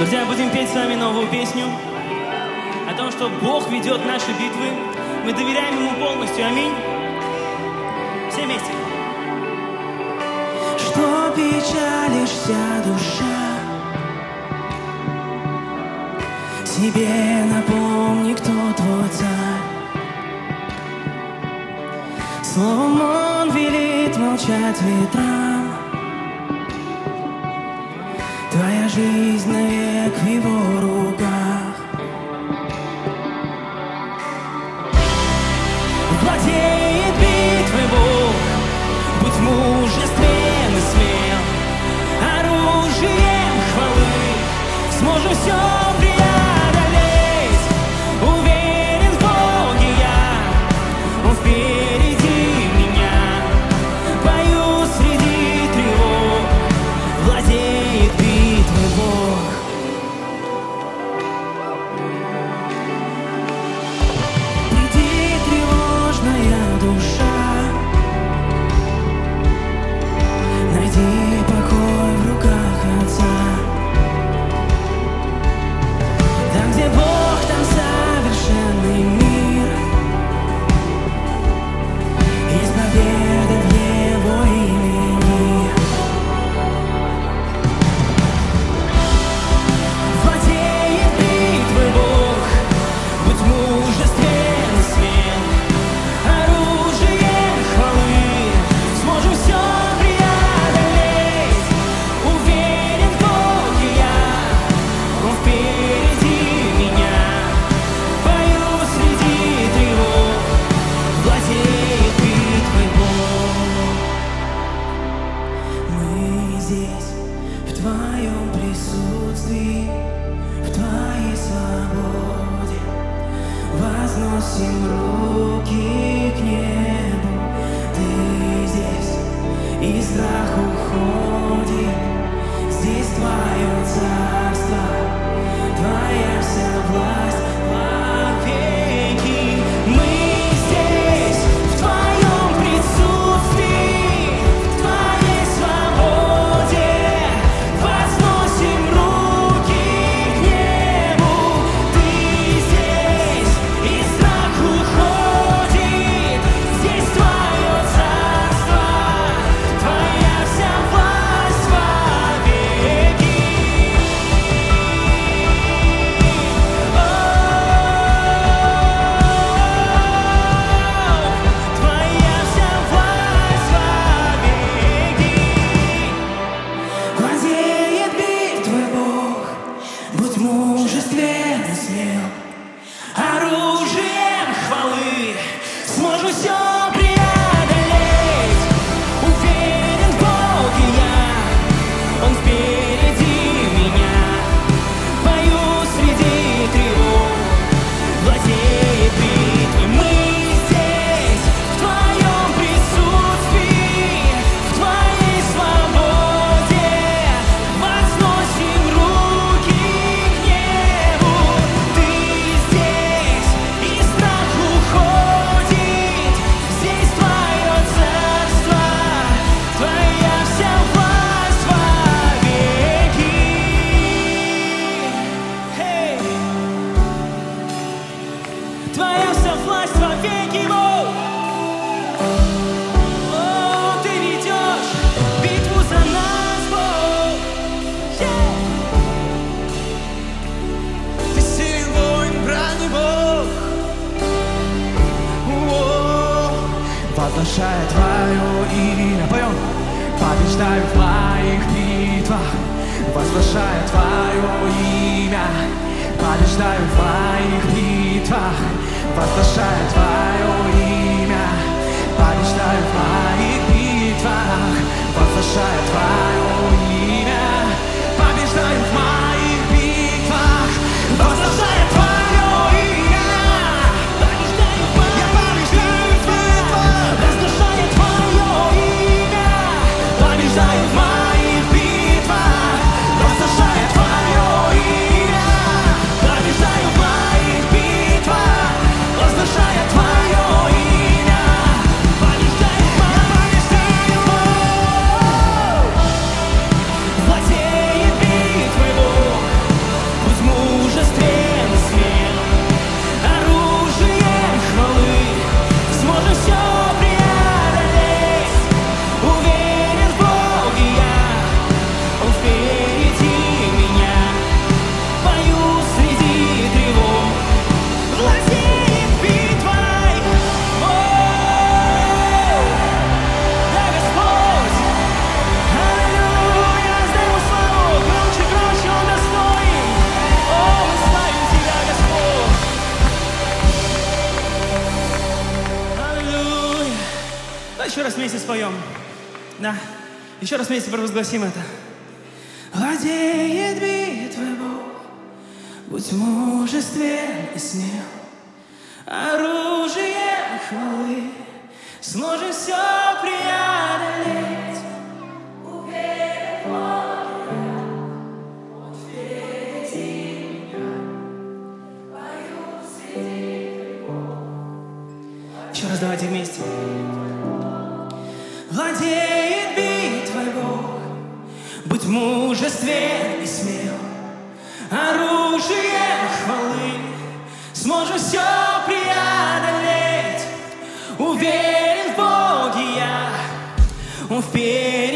Друзья, будем петь с вами новую песню о том, что Бог ведет наши битвы. Мы доверяем Ему полностью. Аминь. Все вместе. Что печалишься, душа? Себе напомни, кто твой царь. Словом Он велит молчать ветрам. Твоя жизнь навек в Его руках. Владеет битвой Бог, будь мужествен и смел. Оружием хвалы сможем все преодолеть. Уверен в Боге я, Он впереди меня. Пою среди тревог, владеет битвой Бог. Приди, тревожная душа, найди покой в руках Отца. Там, где Бог, там совершенный мир. Есть победа в Его имени. Владеет битвой Бог, будь мужествен и смел. Оружием хвалы сможем все преодолеть. Уверен в Боге я, Он впереди меня. Пою среди тревог, владеет битвой Бог. Мы здесь, в Твоем присутствии, в Твоей свободе. Возносим руки к небу. Ты здесь, и страх уходит. Здесь Твое царство, Твоя вся власть вовеки. Мы здесь, в Твоем присутствии, в Твоей свободе. Возносим руки к небу. Ты здесь, и страх уходит. Здесь Твое царство, Твоя вся власть вовеки. Твоя вся власть вовеки. Владеет битвой Бог, будь мужествен и смел. Оружием хвалы сможем все преодолеть. Уверен в Боге я, Он впереди меня. Пою среди тревог, владеет битвой. Мы здесь, в Твоем присутствии, в Твоей свободе. Возносим руки к небу. Ты здесь, и страх уходит. Здесь Твое царство, Твоя вся власть вовеки. Hey! Твоя вся власть вовеки, Бог. О, Ты ведешь битву за нас, Бог. Yeah! Ты силен воин, бранный Бог. О, возвышая Твое имя, поем. Побеждаю в моих битвах, возвышая Твое имя. Побеждаю в моих битвах, возвышая Твое имя. Побеждаю в моих битвах, возвышая Твое имя. Побеждаю в моих битвах, возвышая Твое имя. Побеждаю в моих битвах, возвышая Твое имя. Побеждаю в моих битвах, возвышая Твое имя. Побеждаю в моих битвах, возвышая Твое имя. Побеждаю в моих битвах. споем. Да. Еще раз вместе провозгласим это. Владеет битвой Бог, будь мужествен и смел, оружием хвалы сможем все преодолеть. Уверен в Боге, Он впереди меня, пою среди грибов. Еще раз давайте вместе. Владеет битвой Бог, будь мужествен и смел, оружием хвалы сможем все преодолеть. Уверен в Боге я, Он впереди.